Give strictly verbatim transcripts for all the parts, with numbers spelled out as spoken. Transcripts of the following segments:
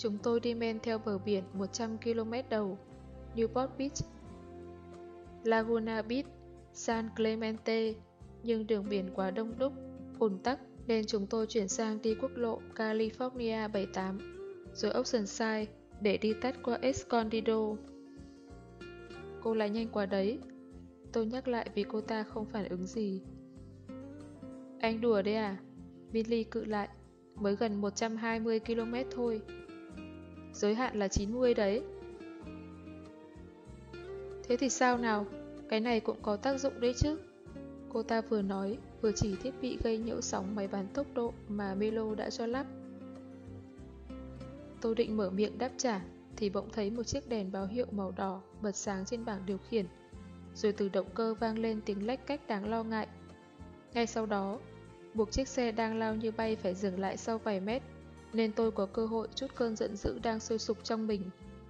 Chúng tôi đi men theo bờ biển một trăm ki lô mét đầu, Newport Beach, Laguna Beach, San Clemente, nhưng đường biển quá đông đúc, ùn tắc nên chúng tôi chuyển sang đi quốc lộ California bảy tám, rồi Oceanside để đi tắt qua Escondido. Cô lái nhanh quá đấy. Tôi nhắc lại vì cô ta không phản ứng gì. Anh đùa đấy à? Billy cự lại. Mới gần một trăm hai mươi ki lô mét thôi. Giới hạn là chín mươi đấy. Thế thì sao nào? Cái này cũng có tác dụng đấy chứ. Cô ta vừa nói, vừa chỉ thiết bị gây nhiễu sóng máy bán tốc độ mà Melo đã cho lắp. Tôi định mở miệng đáp trả, thì bỗng thấy một chiếc đèn báo hiệu màu đỏ bật sáng trên bảng điều khiển, rồi từ động cơ vang lên tiếng lách cách đáng lo ngại. Ngay sau đó, buộc chiếc xe đang lao như bay phải dừng lại sau vài mét, nên tôi có cơ hội trút cơn giận dữ đang sôi sục trong mình.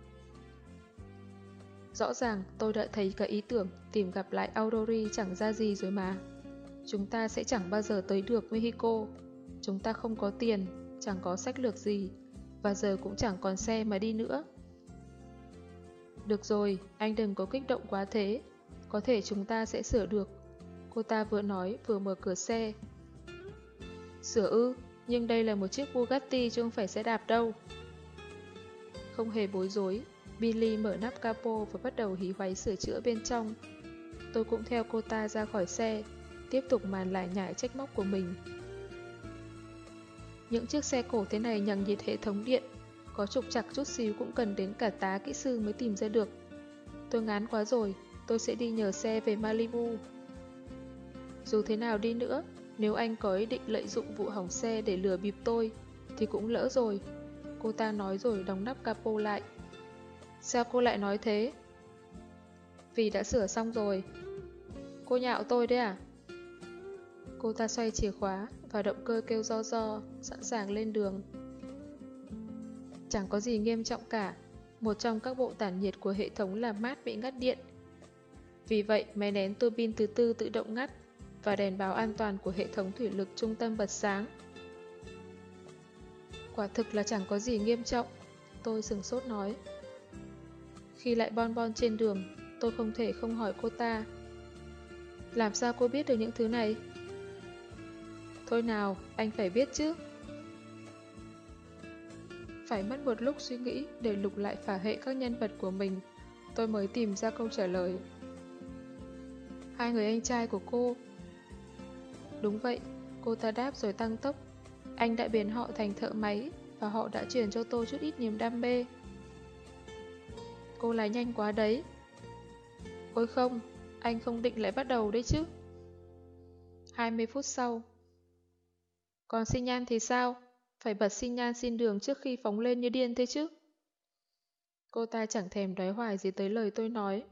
Rõ ràng tôi đã thấy cả ý tưởng tìm gặp lại Aurori chẳng ra gì rồi mà. Chúng ta sẽ chẳng bao giờ tới được Mexico. Chúng ta không có tiền, chẳng có sách lược gì, và giờ cũng chẳng còn xe mà đi nữa. Được rồi, anh đừng có kích động quá thế. Có thể chúng ta sẽ sửa được. Cô ta vừa nói vừa mở cửa xe. Sửa ư, nhưng đây là một chiếc Bugatti chứ không phải xe đạp đâu. Không hề bối rối, Billy mở nắp capo và bắt đầu hí hoáy sửa chữa bên trong. Tôi cũng theo cô ta ra khỏi xe, tiếp tục màn lải nhải trách móc của mình. Những chiếc xe cổ thế này nhằng nhịt hệ thống điện, có trục trặc chút xíu cũng cần đến cả tá kỹ sư mới tìm ra được. Tôi ngán quá rồi, tôi sẽ đi nhờ xe về Malibu. Dù thế nào đi nữa, nếu anh có ý định lợi dụng vụ hỏng xe để lừa bịp tôi, thì cũng lỡ rồi. Cô ta nói rồi đóng nắp capo lại. Sao cô lại nói thế? Vì đã sửa xong rồi. Cô nhạo tôi đấy à? Cô ta xoay chìa khóa và động cơ kêu ro ro, sẵn sàng lên đường. Chẳng có gì nghiêm trọng cả. Một trong các bộ tản nhiệt của hệ thống làm mát bị ngắt điện. Vì vậy, máy nén tua bin thứ tư tự động ngắt và đèn báo an toàn của hệ thống thủy lực trung tâm bật sáng. Quả thực là chẳng có gì nghiêm trọng, tôi sửng sốt nói. Khi lại bon bon trên đường, tôi không thể không hỏi cô ta. Làm sao cô biết được những thứ này? Thôi nào, anh phải biết chứ. Phải mất một lúc suy nghĩ để lục lại phả hệ các nhân vật của mình, tôi mới tìm ra câu trả lời. Hai người anh trai của cô. Đúng vậy, cô ta đáp rồi tăng tốc. Anh đã biến họ thành thợ máy và họ đã truyền cho tôi chút ít niềm đam mê. Cô lái nhanh quá đấy. Ôi không, anh không định lại bắt đầu đấy chứ. hai mươi phút sau. Còn xi nhan thì sao? Phải bật xi nhan xin đường trước khi phóng lên như điên thế chứ. Cô ta chẳng thèm đoái hoài gì tới lời tôi nói.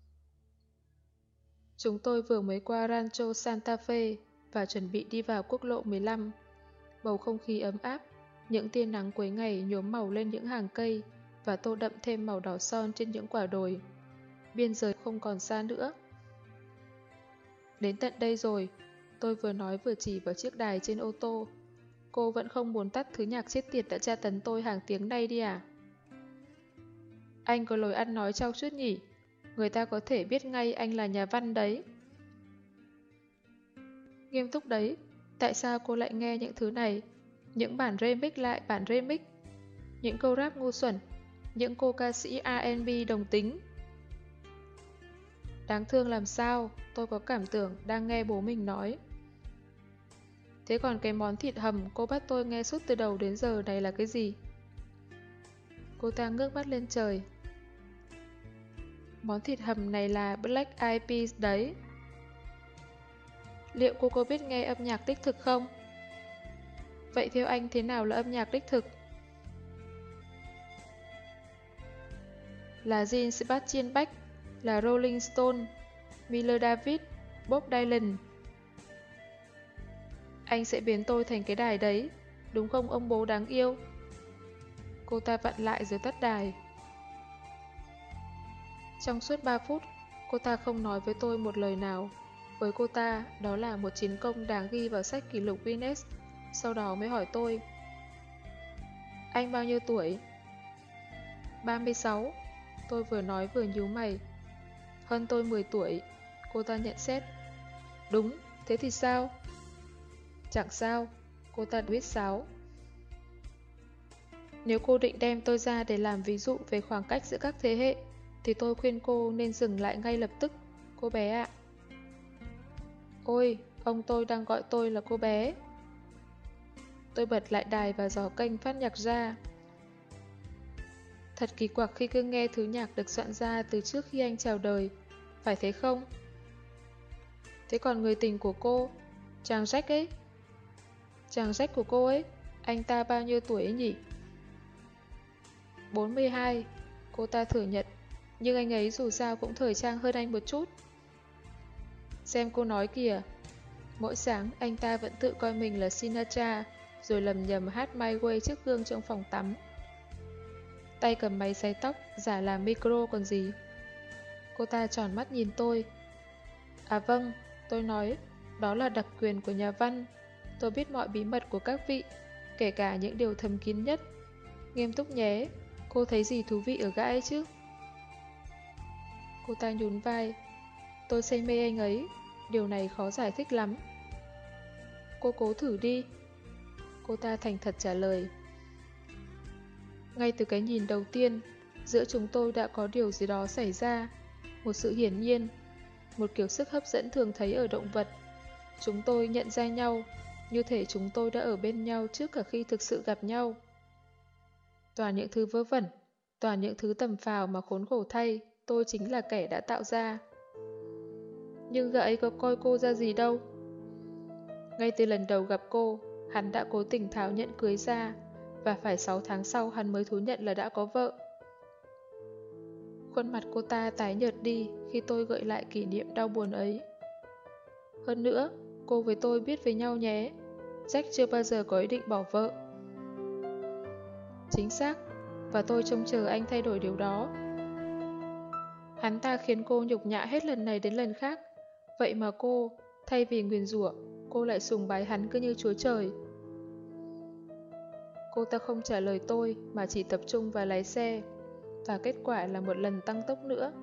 Chúng tôi vừa mới qua Rancho Santa Fe và chuẩn bị đi vào quốc lộ mười lăm. Bầu không khí ấm áp, những tia nắng cuối ngày nhuốm màu lên những hàng cây và tô đậm thêm màu đỏ son trên những quả đồi. Biên giới không còn xa nữa. Đến tận đây rồi, tôi vừa nói vừa chỉ vào chiếc đài trên ô tô. Cô vẫn không muốn tắt thứ nhạc chết tiệt đã tra tấn tôi hàng tiếng nay đi à? Anh có lối ăn nói trau chuốt nhỉ? Người ta có thể biết ngay anh là nhà văn đấy. Nghiêm túc đấy, tại sao cô lại nghe những thứ này? Những bản remix lại bản remix, những câu rap ngu xuẩn, những cô ca sĩ R and B đồng tính. Đáng thương làm sao, tôi có cảm tưởng đang nghe bố mình nói. Thế còn cái món thịt hầm cô bắt tôi nghe suốt từ đầu đến giờ này là cái gì? Cô ta ngước mắt lên trời. Món thịt hầm này là Black Eyed Peas đấy. Liệu cô có biết nghe âm nhạc đích thực không? Vậy theo anh thế nào là âm nhạc đích thực? Là Jean Sebastian Bach, là Rolling Stone, Miller David, Bob Dylan. Anh sẽ biến tôi thành cái đài đấy, đúng không ông bố đáng yêu? Cô ta vặn lại rồi tắt đài. Trong suốt ba phút, cô ta không nói với tôi một lời nào. Với cô ta, đó là một chiến công đáng ghi vào sách kỷ lục Guinness. Sau đó mới hỏi tôi. Anh bao nhiêu tuổi? ba mươi sáu. Tôi vừa nói vừa nhíu mày. Hơn tôi mười tuổi. Cô ta nhận xét. Đúng, thế thì sao? Chẳng sao, cô ta biết sáo. Nếu cô định đem tôi ra để làm ví dụ về khoảng cách giữa các thế hệ, thì tôi khuyên cô nên dừng lại ngay lập tức, cô bé ạ. Ôi, ông tôi đang gọi tôi là cô bé. Tôi bật lại đài và dò kênh phát nhạc ra. Thật kỳ quặc khi cứ nghe thứ nhạc được soạn ra từ trước khi anh chào đời, phải thế không? Thế còn người tình của cô, chàng Jack ấy? Chàng Jack của cô ấy, anh ta bao nhiêu tuổi ấy nhỉ? bốn mươi hai, cô ta thừa nhận, nhưng anh ấy dù sao cũng thời trang hơn anh một chút. Xem cô nói kìa, mỗi sáng anh ta vẫn tự coi mình là Sinatra, rồi lầm nhầm hát My Way trước gương trong phòng tắm. Tay cầm máy sấy tóc, giả là micro còn gì. Cô ta tròn mắt nhìn tôi. À vâng, tôi nói, đó là đặc quyền của nhà văn. Tôi biết mọi bí mật của các vị, kể cả những điều thầm kín nhất. Nghiêm túc nhé, cô thấy gì thú vị ở gã ấy chứ? Cô ta nhún vai. Tôi say mê anh ấy, điều này khó giải thích lắm. Cô cố thử đi. Cô ta thành thật trả lời. Ngay từ cái nhìn đầu tiên, giữa chúng tôi đã có điều gì đó xảy ra. Một sự hiển nhiên, một kiểu sức hấp dẫn thường thấy ở động vật. Chúng tôi nhận ra nhau, như thể chúng tôi đã ở bên nhau trước cả khi thực sự gặp nhau. Toàn những thứ vớ vẩn, toàn những thứ tầm phào mà khốn khổ thay, tôi chính là kẻ đã tạo ra. Nhưng gã ấy có coi cô ra gì đâu. Ngay từ lần đầu gặp cô, hắn đã cố tình tháo nhẫn cưới ra, và phải sáu tháng sau hắn mới thú nhận là đã có vợ. Khuôn mặt cô ta tái nhợt đi khi tôi gợi lại kỷ niệm đau buồn ấy. Hơn nữa, cô với tôi biết về nhau nhé. Jack chưa bao giờ có ý định bỏ vợ. Chính xác, và tôi trông chờ anh thay đổi điều đó. Hắn ta khiến cô nhục nhã hết lần này đến lần khác. Vậy mà cô, thay vì nguyền rủa, cô lại sùng bái hắn cứ như Chúa Trời. Cô ta không trả lời tôi mà chỉ tập trung vào lái xe. Và kết quả là một lần tăng tốc nữa.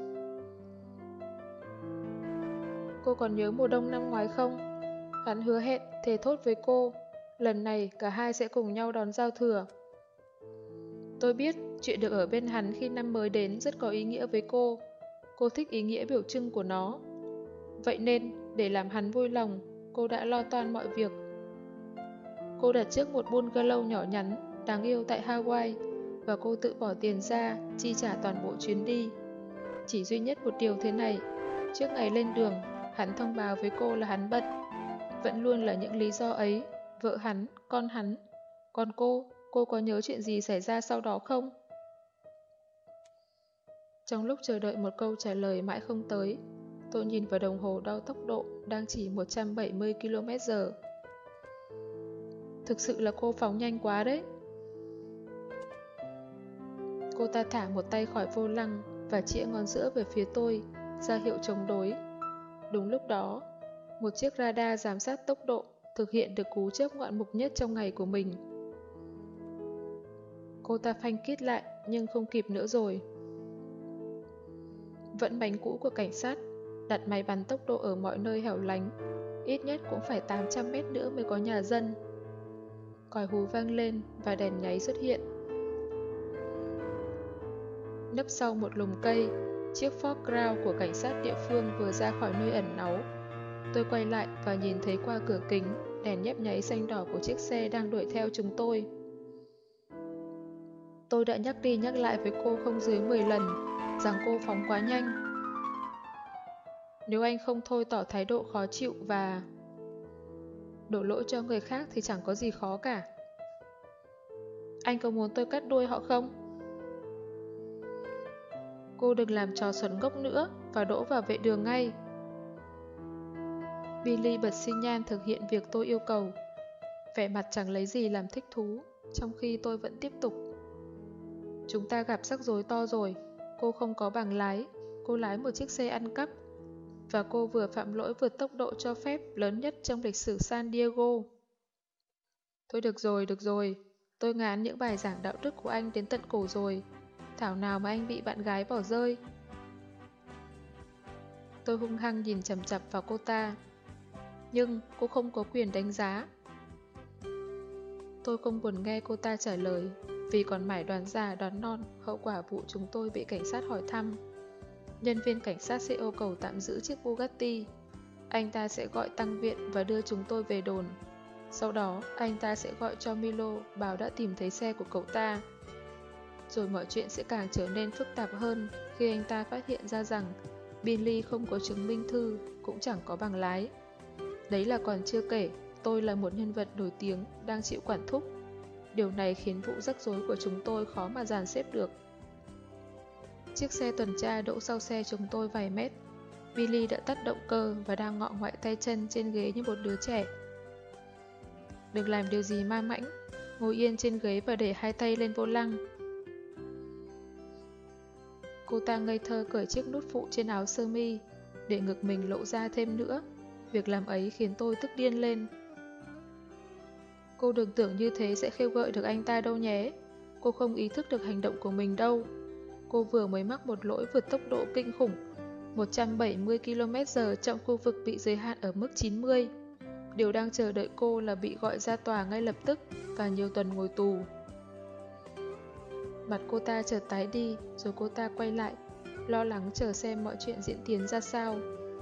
Cô còn nhớ mùa đông năm ngoái không? Hắn hứa hẹn, thề thốt với cô. Lần này cả hai sẽ cùng nhau đón giao thừa. Tôi biết chuyện được ở bên hắn khi năm mới đến rất có ý nghĩa với cô. Cô thích ý nghĩa biểu trưng của nó. Vậy nên, để làm hắn vui lòng, cô đã lo toan mọi việc. Cô đặt trước một bungalow nhỏ nhắn, đáng yêu tại Hawaii, và cô tự bỏ tiền ra, chi trả toàn bộ chuyến đi. Chỉ duy nhất một điều thế này, trước ngày lên đường, hắn thông báo với cô là hắn bận. Vẫn luôn là những lý do ấy, vợ hắn, con hắn. Còn cô, cô có nhớ chuyện gì xảy ra sau đó không? Trong lúc chờ đợi một câu trả lời mãi không tới, tôi nhìn vào đồng hồ đo tốc độ đang chỉ một trăm bảy mươi ki lô mét giờ. Thực sự là cô phóng nhanh quá đấy. Cô ta thả một tay khỏi vô lăng và chĩa ngón giữa về phía tôi, ra hiệu chống đối. Đúng lúc đó, một chiếc radar giám sát tốc độ thực hiện được cú chớp ngoạn mục nhất trong ngày của mình. Cô ta phanh kít lại nhưng không kịp nữa rồi. Vẫn bánh cũ của cảnh sát, đặt máy bắn tốc độ ở mọi nơi hẻo lánh, ít nhất cũng phải tám trăm mét nữa mới có nhà dân. Còi hú vang lên và đèn nháy xuất hiện. Nấp sau một lùm cây, chiếc Ford Crown của cảnh sát địa phương vừa ra khỏi nơi ẩn náu. Tôi quay lại và nhìn thấy qua cửa kính, đèn nhấp nháy xanh đỏ của chiếc xe đang đuổi theo chúng tôi. Tôi đã nhắc đi nhắc lại với cô không dưới mười lần rằng cô phóng quá nhanh. Nếu anh không thôi tỏ thái độ khó chịu và đổ lỗi cho người khác thì chẳng có gì khó cả. Anh có muốn tôi cắt đuôi họ không? Cô đừng làm trò xuẩn ngốc nữa và đỗ vào vệ đường ngay. Billy bật xi nhan thực hiện việc tôi yêu cầu. Vẻ mặt chẳng lấy gì làm thích thú, trong khi tôi vẫn tiếp tục. Chúng ta gặp rắc rối to rồi. Cô không có bằng lái. Cô lái một chiếc xe ăn cắp. Và cô vừa phạm lỗi vượt tốc độ cho phép lớn nhất trong lịch sử San Diego. Thôi được rồi, được rồi. Tôi ngán những bài giảng đạo đức của anh đến tận cổ rồi. Thảo nào mà anh bị bạn gái bỏ rơi. Tôi hung hăng nhìn chằm chằm vào cô ta. Nhưng cô không có quyền đánh giá. Tôi không buồn nghe cô ta trả lời, vì còn mải đoán già đoán non hậu quả vụ chúng tôi bị cảnh sát hỏi thăm. Nhân viên cảnh sát sẽ yêu cầu tạm giữ chiếc Bugatti. Anh ta sẽ gọi tăng viện và đưa chúng tôi về đồn. Sau đó, anh ta sẽ gọi cho Milo bảo đã tìm thấy xe của cậu ta. Rồi mọi chuyện sẽ càng trở nên phức tạp hơn khi anh ta phát hiện ra rằng Billy không có chứng minh thư, cũng chẳng có bằng lái. Đấy là còn chưa kể, tôi là một nhân vật nổi tiếng đang chịu quản thúc. Điều này khiến vụ rắc rối của chúng tôi khó mà dàn xếp được. Chiếc xe tuần tra đỗ sau xe chúng tôi vài mét. Billy đã tắt động cơ và đang ngọ ngoại tay chân trên ghế như một đứa trẻ. Đừng làm điều gì ma mãnh, ngồi yên trên ghế và để hai tay lên vô lăng. Cô ta ngây thơ cởi chiếc nút phụ trên áo sơ mi, để ngực mình lộ ra thêm nữa. Việc làm ấy khiến tôi tức điên lên. Cô đừng tưởng như thế sẽ khêu gợi được anh ta đâu nhé. Cô không ý thức được hành động của mình đâu. Cô vừa mới mắc một lỗi vượt tốc độ kinh khủng, một trăm bảy mươi ki lô mét giờ trong khu vực bị giới hạn ở mức chín mươi. Điều đang chờ đợi cô là bị gọi ra tòa ngay lập tức và nhiều tuần ngồi tù. Mặt cô ta chợt tái đi, rồi cô ta quay lại, lo lắng chờ xem mọi chuyện diễn tiến ra sao.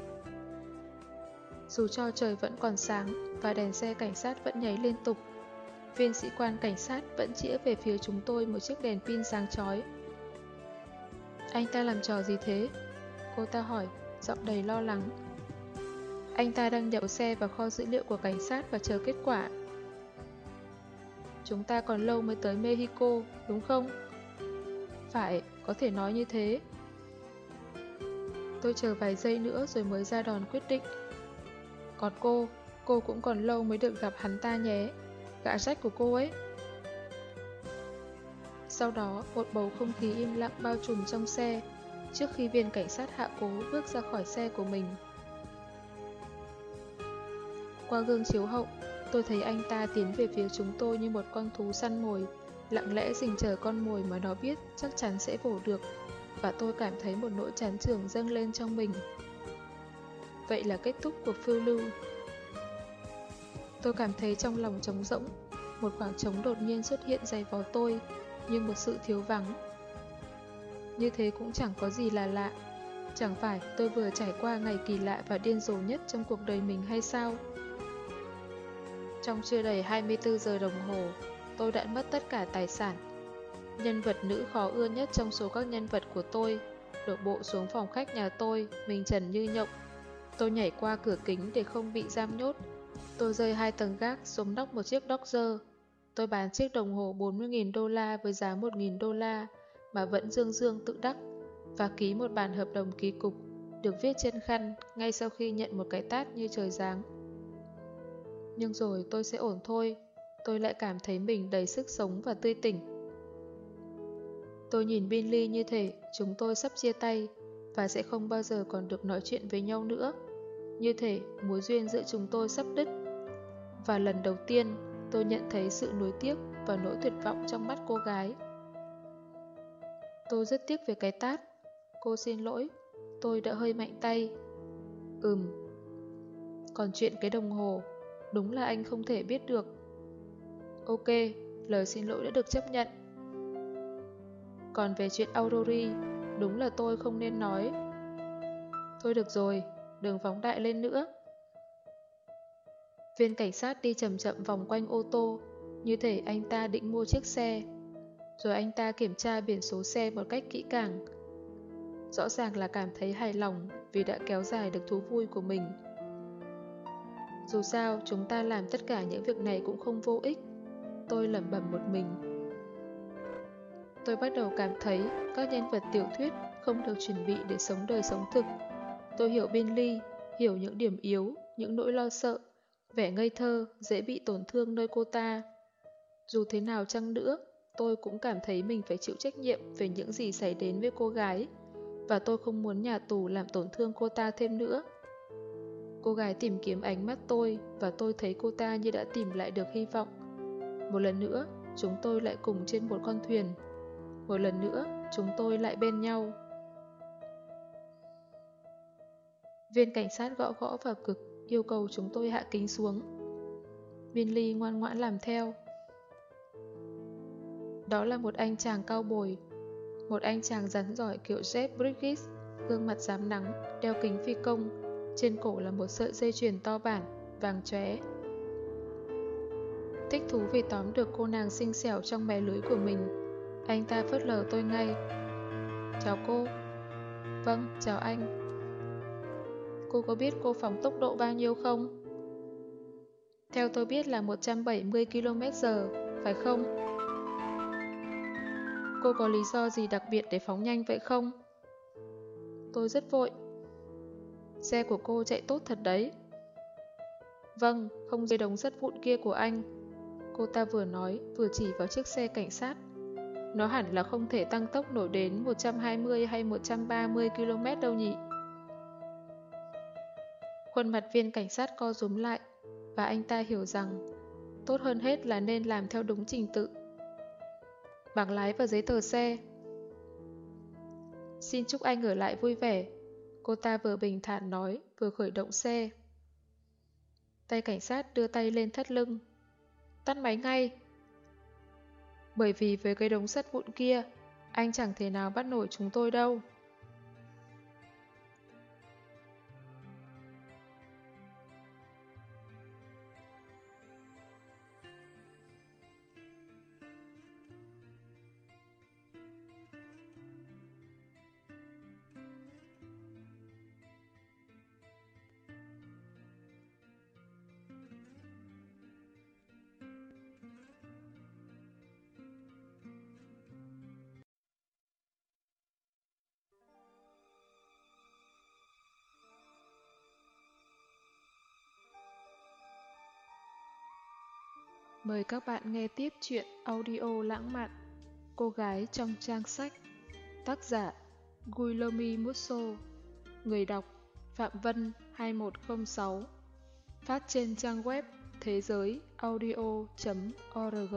Dù cho trời vẫn còn sáng và đèn xe cảnh sát vẫn nháy liên tục, viên sĩ quan cảnh sát vẫn chĩa về phía chúng tôi một chiếc đèn pin sáng chói. Anh ta làm trò gì thế? Cô ta hỏi, giọng đầy lo lắng. Anh ta đang đậu xe vào kho dữ liệu của cảnh sát và chờ kết quả. Chúng ta còn lâu mới tới Mexico, đúng không? Phải, có thể nói như thế. Tôi chờ vài giây nữa rồi mới ra đòn quyết định. Còn cô, cô cũng còn lâu mới được gặp hắn ta nhé, gã rách của cô ấy. Sau đó, một bầu không khí im lặng bao trùm trong xe, trước khi viên cảnh sát hạ cố bước ra khỏi xe của mình. Qua gương chiếu hậu, tôi thấy anh ta tiến về phía chúng tôi như một con thú săn mồi, lặng lẽ rình chờ con mồi mà nó biết chắc chắn sẽ vồ được, và tôi cảm thấy một nỗi chán chường dâng lên trong mình. Vậy là kết thúc cuộc phiêu lưu. Tôi cảm thấy trong lòng trống rỗng, một khoảng trống đột nhiên xuất hiện dày vào tôi, như một sự thiếu vắng. Như thế cũng chẳng có gì là lạ. Chẳng phải tôi vừa trải qua ngày kỳ lạ và điên rồ nhất trong cuộc đời mình hay sao? Trong chưa đầy hai mươi tư giờ đồng hồ, tôi đã mất tất cả tài sản. Nhân vật nữ khó ưa nhất trong số các nhân vật của tôi đổ bộ xuống phòng khách nhà tôi, mình trần như nhộng. Tôi nhảy qua cửa kính để không bị giam nhốt. Tôi rơi hai tầng gác xuống nóc một chiếc Dodge. Tôi bán chiếc đồng hồ bốn mươi nghìn đô la với giá một nghìn đô la mà vẫn dương dương tự đắc, và ký một bản hợp đồng kỳ cục được viết trên khăn ngay sau khi nhận một cái tát như trời giáng. Nhưng rồi tôi sẽ ổn thôi. Tôi lại cảm thấy mình đầy sức sống và tươi tỉnh. Tôi nhìn Billy như thể chúng tôi sắp chia tay và sẽ không bao giờ còn được nói chuyện với nhau nữa. Như thể mối duyên giữa chúng tôi sắp đứt. Và lần đầu tiên tôi nhận thấy sự nuối tiếc và nỗi tuyệt vọng trong mắt cô gái. Tôi rất tiếc về cái tát. Cô xin lỗi. Tôi đã hơi mạnh tay. Ừm. Còn chuyện cái đồng hồ, đúng là anh không thể biết được. Ok, lời xin lỗi đã được chấp nhận. Còn về chuyện Aurori, đúng là tôi không nên nói. Thôi được rồi, đừng phóng đại lên nữa. Viên cảnh sát đi chậm chậm vòng quanh ô tô, như thể anh ta định mua chiếc xe. Rồi anh ta kiểm tra biển số xe một cách kỹ càng. Rõ ràng là cảm thấy hài lòng vì đã kéo dài được thú vui của mình. Dù sao, chúng ta làm tất cả những việc này cũng không vô ích. Tôi lẩm bẩm một mình. Tôi bắt đầu cảm thấy các nhân vật tiểu thuyết không được chuẩn bị để sống đời sống thực. Tôi hiểu Billy, hiểu những điểm yếu, những nỗi lo sợ, vẻ ngây thơ, dễ bị tổn thương nơi cô ta. Dù thế nào chăng nữa, tôi cũng cảm thấy mình phải chịu trách nhiệm về những gì xảy đến với cô gái, và tôi không muốn nhà tù làm tổn thương cô ta thêm nữa. Cô gái tìm kiếm ánh mắt tôi, và tôi thấy cô ta như đã tìm lại được hy vọng. Một lần nữa, chúng tôi lại cùng trên một con thuyền. Một lần nữa, chúng tôi lại bên nhau. Viên cảnh sát gõ gõ vào cực, yêu cầu chúng tôi hạ kính xuống. Binley ngoan ngoãn làm theo. Đó là một anh chàng cao bồi, một anh chàng rắn giỏi kiểu Jeff Bridges, gương mặt rám nắng, đeo kính phi công, trên cổ là một sợi dây chuyền to bản, vàng chóe. Thích thú vì tóm được cô nàng xinh xẻo trong mé lưới của mình, anh ta phớt lờ tôi ngay. Chào cô. Vâng, chào anh. Cô có biết cô phóng tốc độ bao nhiêu không? Theo tôi biết là một trăm bảy mươi ki lô mét giờ, phải không? Cô có lý do gì đặc biệt để phóng nhanh vậy không? Tôi rất vội. Xe của cô chạy tốt thật đấy. Vâng, không dưới đống sắt vụn kia của anh. Cô ta vừa nói, vừa chỉ vào chiếc xe cảnh sát. Nó hẳn là không thể tăng tốc nổi đến một trăm hai mươi hay một trăm ba mươi ki lô mét đâu nhỉ? Khuôn mặt viên cảnh sát co rúm lại, và anh ta hiểu rằng tốt hơn hết là nên làm theo đúng trình tự. Bảng lái và giấy tờ xe. Xin chúc anh ở lại vui vẻ. Cô ta vừa bình thản nói, vừa khởi động xe. Tay cảnh sát đưa tay lên thắt lưng. Tắt máy ngay. Bởi vì với cái đống sắt vụn kia, anh chẳng thể nào bắt nổi chúng tôi đâu. Mời các bạn nghe tiếp chuyện audio lãng mạn Cô gái trong trang sách. Tác giả Guillermo Musso. Người đọc Phạm Vân hai một không sáu. Phát trên trang web thế giới audio chấm org.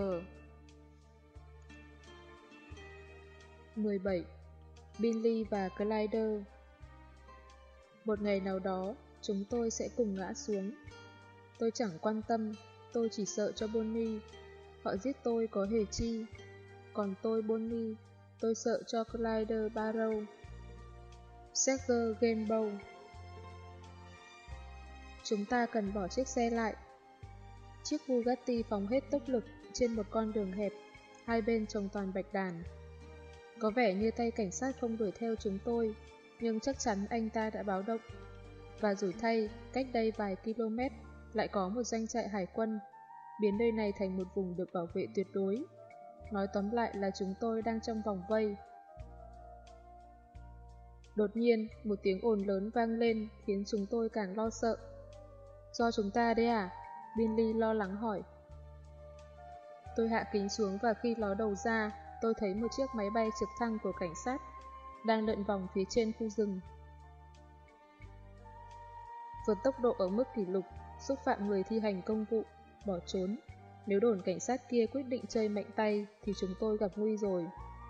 mười bảy. Binley và Glider. Một ngày nào đó, chúng tôi sẽ cùng ngã xuống. Tôi chẳng quan tâm, tôi chỉ sợ cho Bonnie. Họ giết tôi có hề chi. Còn tôi Bonnie, tôi sợ cho Glider Barrow. Serge Gamebow. Chúng ta cần bỏ chiếc xe lại. Chiếc Bugatti phóng hết tốc lực trên một con đường hẹp, hai bên trồng toàn bạch đàn. Có vẻ như tay cảnh sát không đuổi theo chúng tôi, nhưng chắc chắn anh ta đã báo động. Và rủi thay, cách đây vài km, lại có một doanh trại hải quân, biến nơi này thành một vùng được bảo vệ tuyệt đối. Nói tóm lại là chúng tôi đang trong vòng vây. Đột nhiên, một tiếng ồn lớn vang lên khiến chúng tôi càng lo sợ. Do chúng ta đấy à? Binley lo lắng hỏi. Tôi hạ kính xuống và khi ló đầu ra, tôi thấy một chiếc máy bay trực thăng của cảnh sát đang lượn vòng phía trên khu rừng. Vượt tốc độ ở mức kỷ lục, xúc phạm người thi hành công vụ, bỏ trốn. Nếu đồn cảnh sát kia quyết định chơi mạnh tay thì chúng tôi gặp nguy rồi.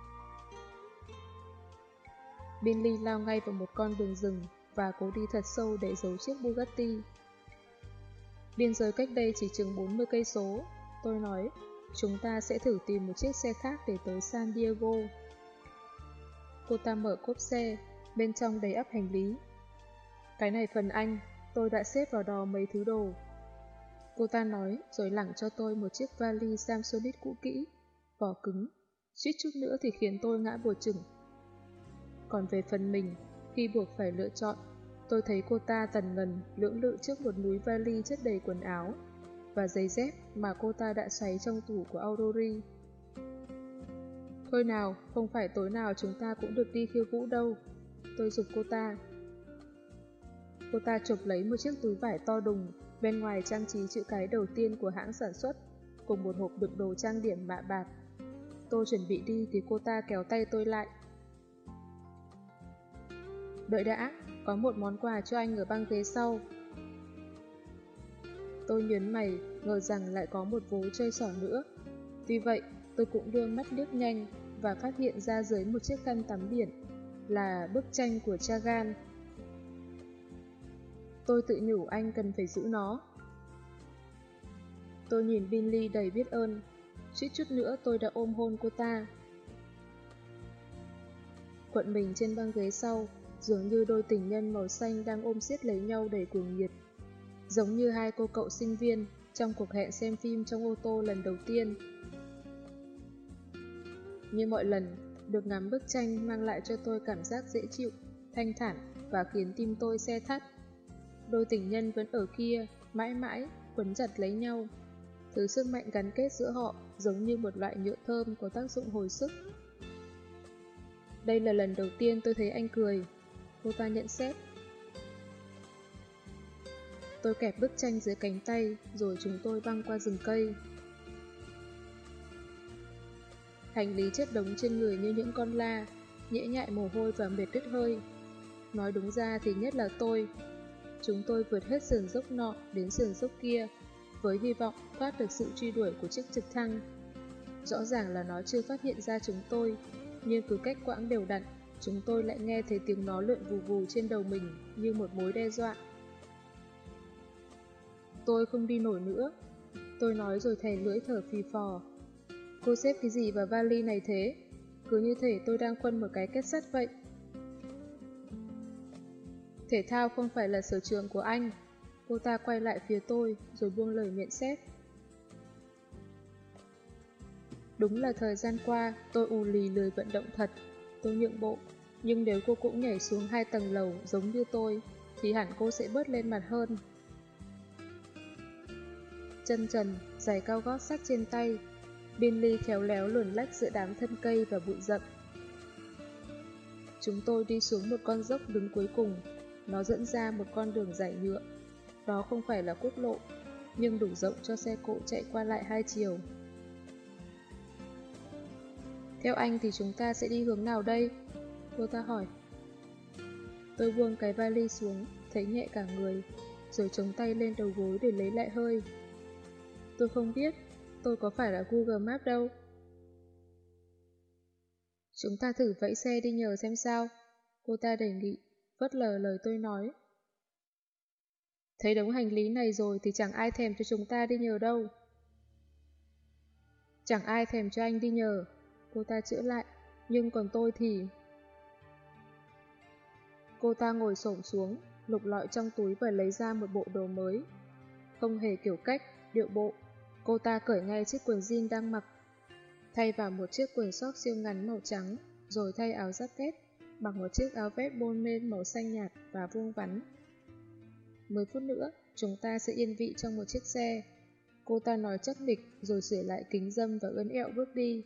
Binley lao ngay vào một con đường rừng và cố đi thật sâu để giấu chiếc Bugatti. Biên giới cách đây chỉ chừng bốn mươi cây số, tôi nói, chúng ta sẽ thử tìm một chiếc xe khác để tới San Diego. Cô ta mở cốp xe, bên trong đầy ắp hành lý. Cái này phần anh, tôi đã xếp vào đó mấy thứ đồ. Cô ta nói rồi lẳng cho tôi một chiếc vali Samsonite cũ kỹ, vỏ cứng, suýt chút nữa thì khiến tôi ngã bổ chừng. Còn về phần mình, khi buộc phải lựa chọn, tôi thấy cô ta tần ngần lưỡng lự trước một núi vali chất đầy quần áo và giày dép mà cô ta đã xoáy trong tủ của Audrey. Thôi nào, không phải tối nào chúng ta cũng được đi khiêu vũ đâu, tôi giục cô ta. Cô ta chụp lấy một chiếc túi vải to đùng, bên ngoài trang trí chữ cái đầu tiên của hãng sản xuất, cùng một hộp đựng đồ trang điểm mạ bạc. Tôi chuẩn bị đi thì cô ta kéo tay tôi lại. Đợi đã, có một món quà cho anh ở băng ghế sau. Tôi nhớn mày, ngờ rằng lại có một vố chơi xỏ nữa. Tuy vậy, tôi cũng đưa mắt liếc nhanh và phát hiện ra dưới một chiếc khăn tắm biển là bức tranh của Chagan. Tôi tự nhủ anh cần phải giữ nó. Tôi nhìn Bingley đầy biết ơn. Suýt chút nữa tôi đã ôm hôn cô ta. Quận mình trên băng ghế sau, dường như đôi tình nhân màu xanh đang ôm siết lấy nhau đầy cuồng nhiệt. Giống như hai cô cậu sinh viên trong cuộc hẹn xem phim trong ô tô lần đầu tiên. Như mọi lần, được ngắm bức tranh mang lại cho tôi cảm giác dễ chịu, thanh thản và khiến tim tôi se thắt. Đôi tình nhân vẫn ở kia, mãi mãi, quấn chặt lấy nhau. Thứ sức mạnh gắn kết giữa họ giống như một loại nhựa thơm có tác dụng hồi sức. Đây là lần đầu tiên tôi thấy anh cười, cô ta nhận xét. Tôi kẹp bức tranh dưới cánh tay, rồi chúng tôi băng qua rừng cây. Hành lý chất đống trên người như những con la, nhễ nhại mồ hôi và mệt đứt hơi. Nói đúng ra thì nhất là tôi. Chúng tôi vượt hết sườn dốc nọ đến sườn dốc kia, với hy vọng thoát được sự truy đuổi của chiếc trực thăng. Rõ ràng là nó chưa phát hiện ra chúng tôi, nhưng cứ cách quãng đều đặn, chúng tôi lại nghe thấy tiếng nó lượn vù vù trên đầu mình như một mối đe dọa. Tôi không đi nổi nữa, tôi nói rồi thè lưỡi thở phì phò. Cô xếp cái gì vào vali này thế? Cứ như thể tôi đang khuân một cái kết sắt vậy. Thể thao không phải là sở trường của anh. Cô ta quay lại phía tôi rồi buông lời nhận xét. Đúng là thời gian qua tôi ù lì lười vận động thật. Tôi nhượng bộ, nhưng nếu cô cũng nhảy xuống hai tầng lầu giống như tôi thì hẳn cô sẽ bớt lên mặt hơn. Chân trần, giày cao gót sắt trên tay, Bingley khéo léo luồn lách giữa đám thân cây và bụi rậm. Chúng tôi đi xuống một con dốc đứng cuối cùng, nó dẫn ra một con đường dải nhựa. Đó không phải là quốc lộ, nhưng đủ rộng cho xe cộ chạy qua lại hai chiều. Theo anh thì chúng ta sẽ đi hướng nào đây? Cô ta hỏi. Tôi buông cái vali xuống, thấy nhẹ cả người, rồi chống tay lên đầu gối để lấy lại hơi. Tôi không biết, tôi có phải là Google Maps đâu. Chúng ta thử vẫy xe đi nhờ xem sao, cô ta đề nghị, phớt lờ lời tôi nói. Thấy đống hành lý này rồi thì chẳng ai thèm cho chúng ta đi nhờ đâu. Chẳng ai thèm cho anh đi nhờ, cô ta chữa lại, nhưng còn tôi thì... Cô ta ngồi xổm xuống, lục lọi trong túi và lấy ra một bộ đồ mới. Không hề kiểu cách, điệu bộ, cô ta cởi ngay chiếc quần jean đang mặc, thay vào một chiếc quần sóc siêu ngắn màu trắng, rồi thay áo jacket, mặc một chiếc áo vest bonnêt màu xanh nhạt và vuông vắn. Mười phút nữa, chúng ta sẽ yên vị trong một chiếc xe. Cô ta nói chắc nịch rồi sửa lại kính râm và ươn ẹo bước đi.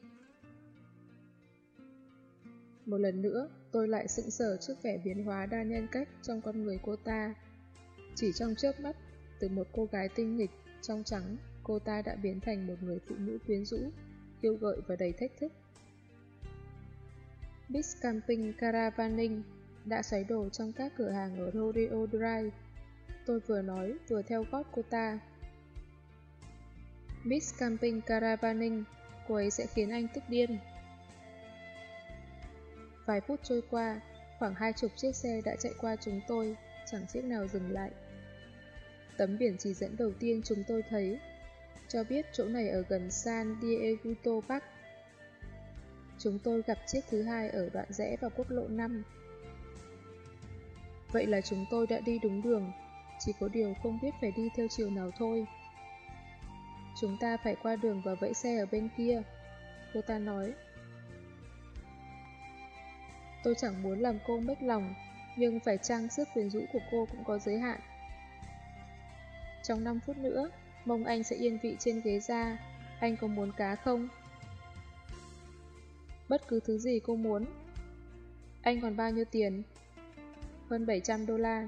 Một lần nữa, tôi lại sững sờ trước vẻ biến hóa đa nhân cách trong con người cô ta. Chỉ trong chớp mắt, từ một cô gái tinh nghịch, trong trắng, cô ta đã biến thành một người phụ nữ quyến rũ, khiêu gợi và đầy thách thức. Beach Camping Caravaning đã xoáy đồ trong các cửa hàng ở Rodeo Drive. Tôi vừa nói vừa theo gót cô ta. Beach Camping Caravaning, cô ấy sẽ khiến anh tức điên. Vài phút trôi qua, khoảng hai chục chiếc xe đã chạy qua chúng tôi, chẳng chiếc nào dừng lại. Tấm biển chỉ dẫn đầu tiên chúng tôi thấy, cho biết chỗ này ở gần San Diego Park. Chúng tôi gặp chiếc thứ hai ở đoạn rẽ vào quốc lộ năm. Vậy là chúng tôi đã đi đúng đường, chỉ có điều không biết phải đi theo chiều nào thôi. Chúng ta phải qua đường và vẫy xe ở bên kia, cô ta nói. Tôi chẳng muốn làm cô mất lòng, nhưng phải chăng sức quyến rũ của cô cũng có giới hạn. Trong năm phút nữa, mong anh sẽ yên vị trên ghế da. Anh có muốn cá không? Bất cứ thứ gì cô muốn. Anh còn bao nhiêu tiền? Hơn bảy trăm đô la.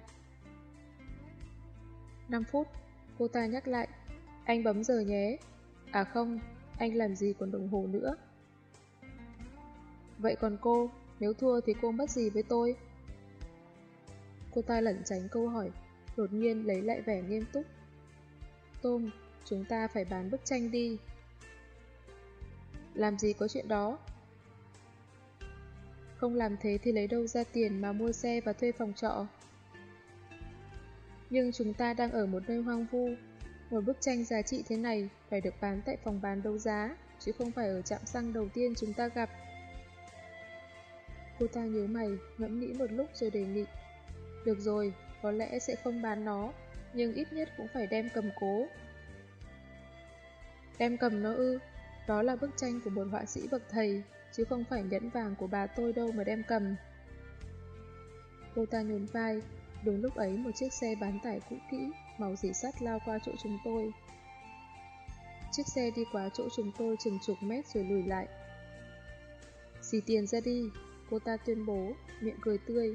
năm phút, cô ta nhắc lại. Anh bấm giờ nhé. À không, anh làm gì còn đồng hồ nữa. Vậy còn cô, nếu thua thì cô mất gì với tôi? Cô ta lẩn tránh câu hỏi, đột nhiên lấy lại vẻ nghiêm túc. Tom, chúng ta phải bán bức tranh đi. Làm gì có chuyện đó? Không làm thế thì lấy đâu ra tiền mà mua xe và thuê phòng trọ. Nhưng chúng ta đang ở một nơi hoang vu. Một bức tranh giá trị thế này phải được bán tại phòng bán đấu giá, chứ không phải ở trạm xăng đầu tiên chúng ta gặp. Cô ta nhíu mày, ngẫm nghĩ một lúc rồi đề nghị. Được rồi, có lẽ sẽ không bán nó, nhưng ít nhất cũng phải đem cầm cố. Đem cầm nó ư? Đó là bức tranh của một họa sĩ bậc thầy, chứ không phải nhẫn vàng của bà tôi đâu mà đem cầm. Cô ta nhún vai. Đúng lúc ấy một chiếc xe bán tải cũ kỹ, màu dì sắt lao qua chỗ chúng tôi. Chiếc xe đi qua chỗ chúng tôi chừng chục mét rồi lùi lại. Xì tiền ra đi, cô ta tuyên bố, miệng cười tươi.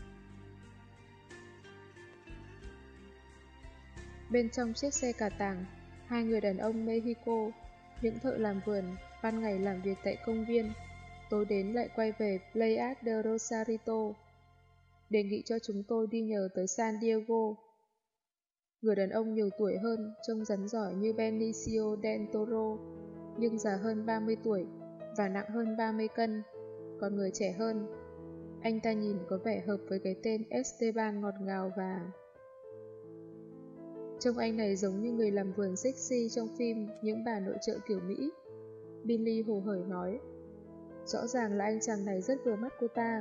Bên trong chiếc xe cà tàng, hai người đàn ông Mexico, những thợ làm vườn, ban ngày làm việc tại công viên, tối đến lại quay về Playas de Rosarito, đề nghị cho chúng tôi đi nhờ tới San Diego. Người đàn ông nhiều tuổi hơn, trông rắn giỏi như Benicio del Toro, nhưng già hơn ba mươi tuổi và nặng hơn ba mươi cân, còn người trẻ hơn. Anh ta nhìn có vẻ hợp với cái tên Esteban ngọt ngào và... Trông anh này giống như người làm vườn sexy trong phim Những bà nội trợ kiểu Mỹ. Billy hồ hởi nói. Rõ ràng là anh chàng này rất vừa mắt cô ta.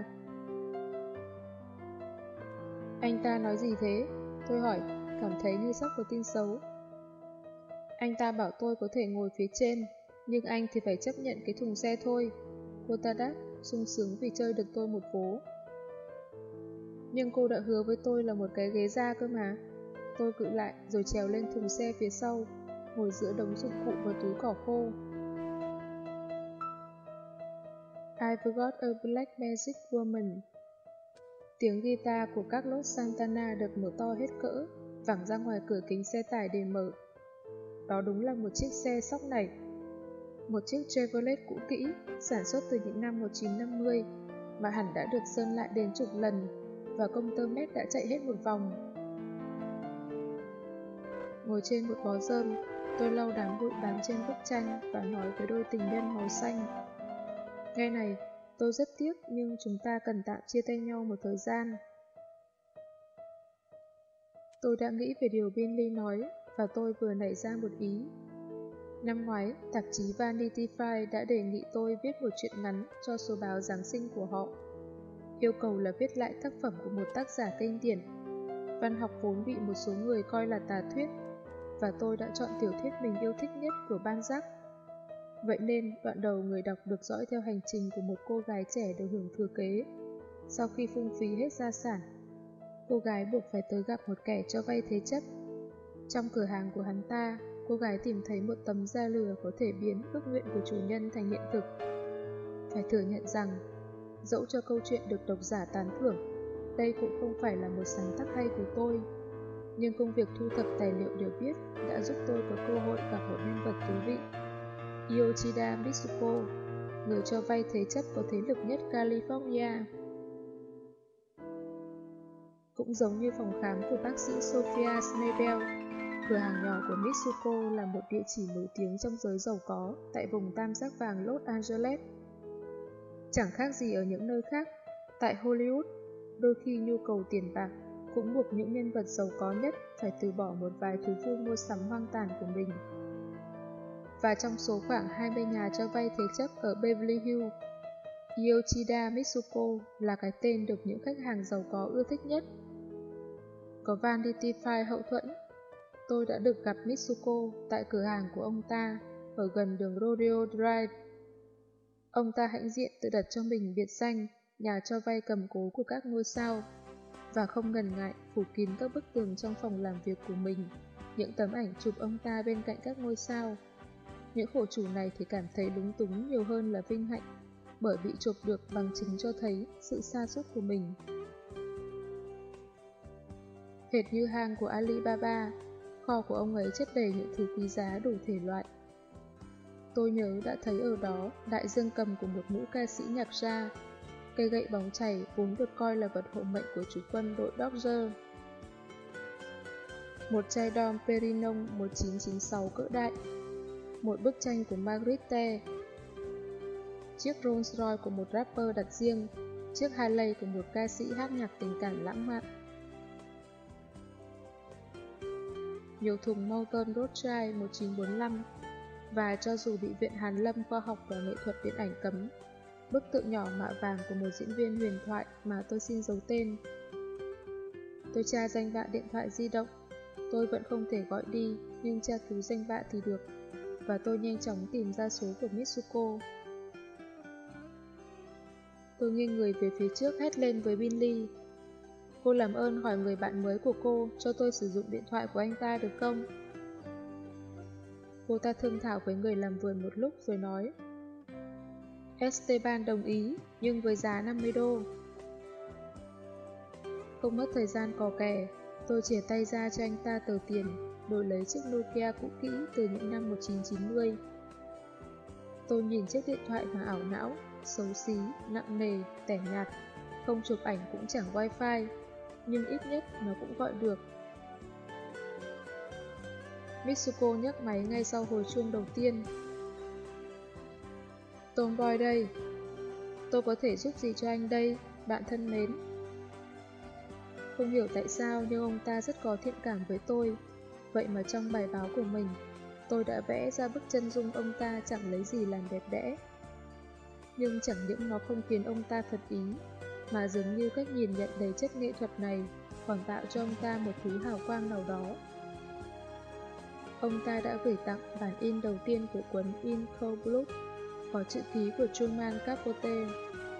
Anh ta nói gì thế? Tôi hỏi, cảm thấy như sắp có tin xấu. Anh ta bảo tôi có thể ngồi phía trên, nhưng anh thì phải chấp nhận cái thùng xe thôi. Cô ta đáp, sung sướng vì chơi được tôi một vố. Nhưng cô đã hứa với tôi là một cái ghế da cơ mà. Tôi cự lại rồi trèo lên thùng xe phía sau, ngồi giữa đống dụng cụ và túi cỏ khô. I've got a black magic woman. Tiếng guitar của Carlos Santana được mở to hết cỡ, vẳng ra ngoài cửa kính xe tải để mở. Đó đúng là một chiếc xe sóc nảy. Một chiếc Chevrolet cũ kỹ, sản xuất từ những năm một nghìn chín trăm năm mươi, mà hẳn đã được sơn lại đến chục lần, và công tơ mét đã chạy hết một vòng. Ngồi trên một bó rơm, tôi lau đám bụi bám trên bức tranh và nói với đôi tình nhân màu xanh. Nghe này, tôi rất tiếc nhưng chúng ta cần tạm chia tay nhau một thời gian. Tôi đã nghĩ về điều Billy nói và tôi vừa nảy ra một ý. Năm ngoái, tạp chí Vanity Fair đã đề nghị tôi viết một truyện ngắn cho số báo Giáng sinh của họ. Yêu cầu là viết lại tác phẩm của một tác giả kinh điển. Văn học vốn bị một số người coi là tà thuyết, và tôi đã chọn tiểu thuyết mình yêu thích nhất của Balzac. Vậy nên, đoạn đầu người đọc được dõi theo hành trình của một cô gái trẻ được hưởng thừa kế. Sau khi phung phí hết gia sản, cô gái buộc phải tới gặp một kẻ cho vay thế chấp. Trong cửa hàng của hắn ta, cô gái tìm thấy một tấm da lừa có thể biến ước nguyện của chủ nhân thành hiện thực. Phải thừa nhận rằng, dẫu cho câu chuyện được độc giả tán thưởng, đây cũng không phải là một sáng tác hay của tôi. Nhưng công việc thu thập tài liệu điều viết đã giúp tôi có cơ hội gặp một nhân vật thú vị. Yoshida Mitsuko, người cho vay thế chấp có thế lực nhất California. Cũng giống như phòng khám của bác sĩ Sophia Snebel, cửa hàng nhỏ của Mitsuko là một địa chỉ nổi tiếng trong giới giàu có tại vùng tam giác vàng Los Angeles. Chẳng khác gì ở những nơi khác, tại Hollywood, đôi khi nhu cầu tiền bạc cũng buộc những nhân vật giàu có nhất phải từ bỏ một vài thú vui mua sắm hoang tàn của mình. Và trong số khoảng hai mươi nhà cho vay thế chấp ở Beverly Hills, Yoshida Mitsuko là cái tên được những khách hàng giàu có ưa thích nhất. Có Vanity Fair hậu thuẫn, tôi đã được gặp Mitsuko tại cửa hàng của ông ta ở gần đường Rodeo Drive. Ông ta hãnh diện tự đặt cho mình biệt danh nhà cho vay cầm cố của các ngôi sao, và không ngần ngại phủ kín các bức tường trong phòng làm việc của mình những tấm ảnh chụp ông ta bên cạnh các ngôi sao. Những khổ chủ này thì cảm thấy lúng túng nhiều hơn là vinh hạnh, bởi bị chụp được bằng chứng cho thấy sự sa sút của mình. Hệt như hang của Alibaba, kho của ông ấy chất đầy những thứ quý giá đủ thể loại. Tôi nhớ đã thấy ở đó đại dương cầm của một nữ ca sĩ nhạc jazz, cây gậy bóng chảy vốn được coi là vật hộ mệnh của chủ quân đội Dodger. Một chai Dom Perignon một chín chín sáu cỡ đại, một bức tranh của Magritte. chiếc Rolls Royce của một rapper đặt riêng, chiếc Harley của một ca sĩ hát nhạc tình cảm lãng mạn. Nhiều thùng Molton Rothschild một chín bốn lăm, và cho dù bị Viện Hàn Lâm Khoa học và Nghệ thuật Điện ảnh cấm, bức tượng nhỏ mạ vàng của một diễn viên huyền thoại mà tôi xin giấu tên. Tôi tra danh bạ điện thoại di động, tôi vẫn không thể gọi đi, nhưng tra cứu danh bạ thì được, và tôi nhanh chóng tìm ra số của Mitsuko. Tôi nghiêng người về phía trước hét lên với Billy. Cô làm ơn hỏi người bạn mới của cô cho tôi sử dụng điện thoại của anh ta được không? Cô ta thương thảo với người làm vườn một lúc rồi nói. Esteban đồng ý, nhưng với giá năm mươi đô. Không mất thời gian cò kè, tôi chìa tay ra cho anh ta tờ tiền, đổi lấy chiếc Nokia cũ kỹ từ những năm một chín chín mươi. Tôi nhìn chiếc điện thoại mà ảo não, xấu xí, nặng nề, tẻ nhạt, không chụp ảnh cũng chẳng wifi, nhưng ít nhất nó cũng gọi được. Mitsuko nhấc máy ngay sau hồi chuông đầu tiên. Tomboy đây. Tôi có thể giúp gì cho anh đây, bạn thân mến? Không hiểu tại sao nhưng ông ta rất có thiện cảm với tôi. Vậy mà trong bài báo của mình, tôi đã vẽ ra bức chân dung ông ta chẳng lấy gì làm đẹp đẽ. Nhưng chẳng những nó không khiến ông ta phật ý, mà dường như cách nhìn nhận đầy chất nghệ thuật này còn tạo cho ông ta một thứ hào quang nào đó. Ông ta đã gửi tặng bản in đầu tiên của cuốn In Cold Blood, có chữ ký của Truman Capote.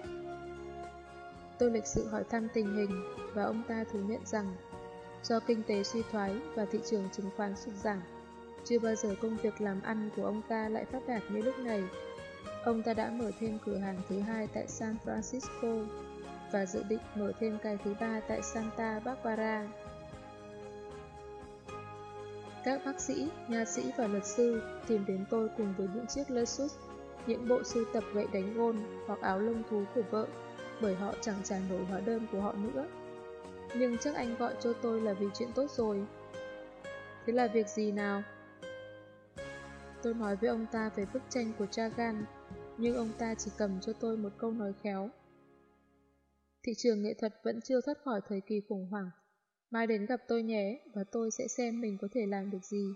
Tôi lịch sự hỏi thăm tình hình, và ông ta thú nhận rằng do kinh tế suy thoái và thị trường chứng khoán sụt giảm, chưa bao giờ công việc làm ăn của ông ta lại phát đạt như lúc này. Ông ta đã mở thêm cửa hàng thứ hai tại San Francisco và dự định mở thêm cái thứ ba tại Santa Barbara. Các bác sĩ, nha sĩ và luật sư tìm đến tôi cùng với những chiếc Lexus, những bộ sưu tập gậy đánh gôn hoặc áo lông thú của vợ, bởi họ chẳng trả nổi hóa đơn của họ nữa. Nhưng chắc anh gọi cho tôi là vì chuyện tốt rồi. Thế là việc gì nào? Tôi nói với ông ta về bức tranh của Chagall, nhưng ông ta chỉ cầm cho tôi một câu nói khéo. Thị trường nghệ thuật vẫn chưa thoát khỏi thời kỳ khủng hoảng. Mai đến gặp tôi nhé, và tôi sẽ xem mình có thể làm được gì.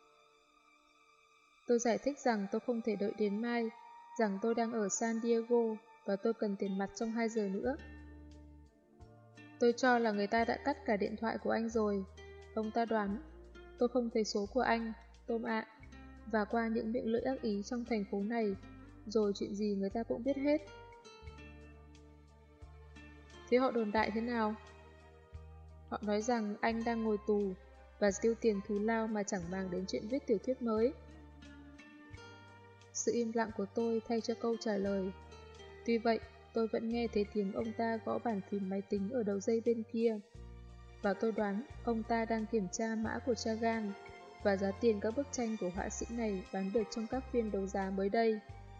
Tôi giải thích rằng tôi không thể đợi đến mai, rằng tôi đang ở San Diego và tôi cần tiền mặt trong hai giờ nữa. Tôi cho là người ta đã cắt cả điện thoại của anh rồi. Ông ta đoán, tôi không thấy số của anh, Tom ạ, và qua những miệng lưỡi ác ý trong thành phố này, rồi chuyện gì người ta cũng biết hết. Thế họ đồn đại thế nào? Họ nói rằng anh đang ngồi tù và tiêu tiền thù lao mà chẳng màng đến chuyện viết tiểu thuyết mới. Sự im lặng của tôi thay cho câu trả lời. Tuy vậy, tôi vẫn nghe thấy tiếng ông ta gõ bàn phím máy tính ở đầu dây bên kia. Và tôi đoán ông ta đang kiểm tra mã của Chagall và giá tiền các bức tranh của họa sĩ này bán được trong các phiên đấu giá mới đây.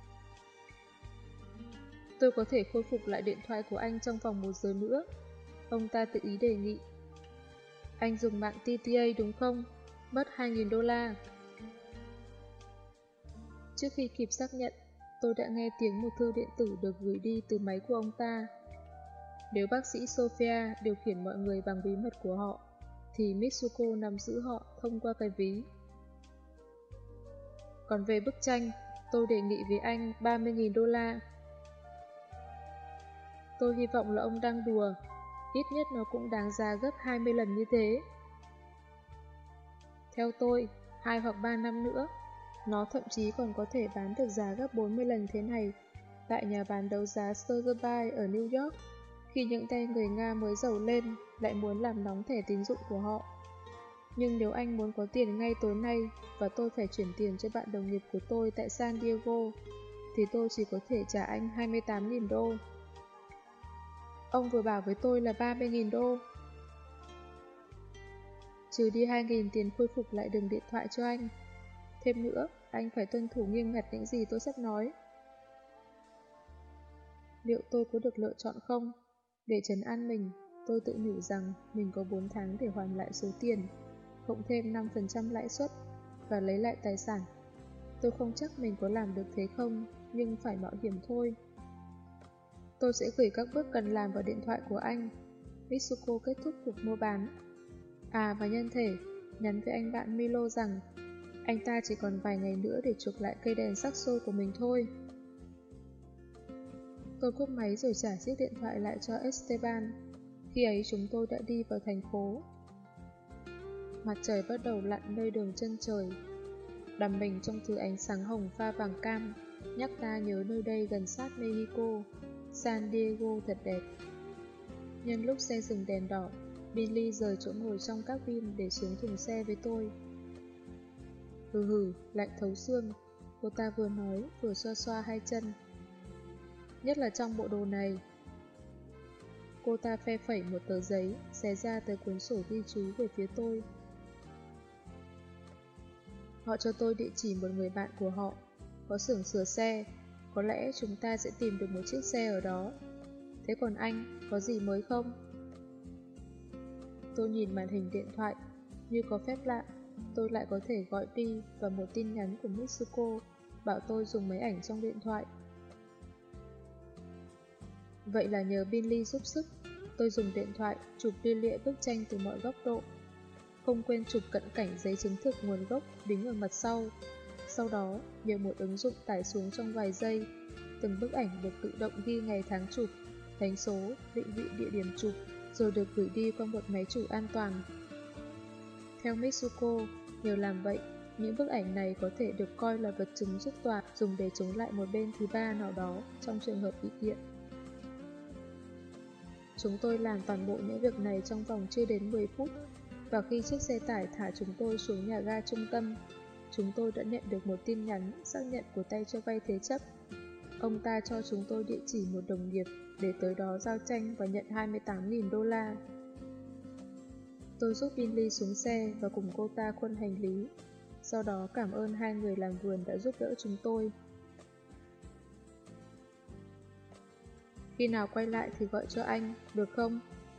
Tôi có thể khôi phục lại điện thoại của anh trong vòng một giờ nữa. Ông ta tự ý đề nghị. Anh dùng mạng tê tê a đúng không? Mất hai nghìn đô la. Trước khi kịp xác nhận, tôi đã nghe tiếng một thư điện tử được gửi đi từ máy của ông ta. Nếu bác sĩ Sophia điều khiển mọi người bằng bí mật của họ, thì Mitsuko nắm giữ họ thông qua cái ví. Còn về bức tranh, tôi đề nghị với anh ba mươi nghìn đô la. Tôi hy vọng là ông đang đùa, ít nhất nó cũng đáng giá gấp hai mươi lần như thế. Theo tôi, hai hoặc ba năm nữa, nó thậm chí còn có thể bán được giá gấp bốn mươi lần thế này tại nhà bán đấu giá Sotheby's ở New York, khi những tay người Nga mới giàu lên lại muốn làm nóng thẻ tín dụng của họ. Nhưng nếu anh muốn có tiền ngay tối nay và tôi phải chuyển tiền cho bạn đồng nghiệp của tôi tại San Diego, thì tôi chỉ có thể trả anh hai mươi tám nghìn đô. Ông vừa bảo với tôi là ba mươi nghìn đô. Trừ đi hai nghìn tiền khôi phục lại đường điện thoại cho anh. Thêm nữa, anh phải tuân thủ nghiêm ngặt những gì tôi sắp nói. Liệu tôi có được lựa chọn không? Để trấn an mình, tôi tự nhủ rằng mình có bốn tháng để hoàn lại số tiền, cộng thêm năm phần trăm lãi suất và lấy lại tài sản. Tôi không chắc mình có làm được thế không, nhưng phải mạo hiểm thôi. Tôi sẽ gửi các bước cần làm vào điện thoại của anh. Mitsuko kết thúc cuộc mua bán. À và nhân thể, nhắn với anh bạn Milo rằng anh ta chỉ còn vài ngày nữa để chuộc lại cây đèn sắc xôi của mình thôi. Tôi cúp máy rồi trả chiếc điện thoại lại cho Esteban. Khi ấy chúng tôi đã đi vào thành phố. Mặt trời bắt đầu lặn nơi đường chân trời, đắm mình trong thứ ánh sáng hồng pha vàng cam, nhắc ta nhớ nơi đây gần sát Mexico. San Diego thật đẹp. Nhân lúc xe dừng đèn đỏ, Billy rời chỗ ngồi trong cabin để xuống thùng xe với tôi. Hừ hừ, lạnh thấu xương, cô ta vừa nói vừa xoa xoa hai chân. Nhất là trong bộ đồ này. Cô ta phe phẩy một tờ giấy, xé ra tờ cuốn sổ ghi chú về phía tôi. Họ cho tôi địa chỉ một người bạn của họ, có xưởng sửa xe, có lẽ chúng ta sẽ tìm được một chiếc xe ở đó. Thế còn anh, có gì mới không? Tôi nhìn màn hình điện thoại, như có phép lạ, tôi lại có thể gọi đi và một tin nhắn của Mitsuko bảo tôi dùng máy ảnh trong điện thoại. Vậy là nhờ Billy giúp sức, tôi dùng điện thoại chụp lia lịa bức tranh từ mọi góc độ. Không quên chụp cận cảnh giấy chứng thực nguồn gốc đính ở mặt sau. Sau đó, nhờ một ứng dụng tải xuống trong vài giây, từng bức ảnh được tự động ghi ngày tháng chụp, đánh số, định vị địa điểm chụp, rồi được gửi đi qua một máy chủ an toàn. Theo Mitsuko, nhờ làm vậy, những bức ảnh này có thể được coi là vật chứng giúp tòa dùng để chống lại một bên thứ ba nào đó trong trường hợp bị kiện. Chúng tôi làm toàn bộ những việc này trong vòng chưa đến mười phút, và khi chiếc xe tải thả chúng tôi xuống nhà ga trung tâm, chúng tôi đã nhận được một tin nhắn xác nhận của tay cho vay thế chấp. Ông ta cho chúng tôi địa chỉ một đồng nghiệp để tới đó giao tranh và nhận hai mươi tám nghìn đô la. Tôi giúp Billy xuống xe và cùng cô ta khuân hành lý. Sau đó cảm ơn hai người làm vườn đã giúp đỡ chúng tôi. Khi nào quay lại thì gọi cho anh, được không?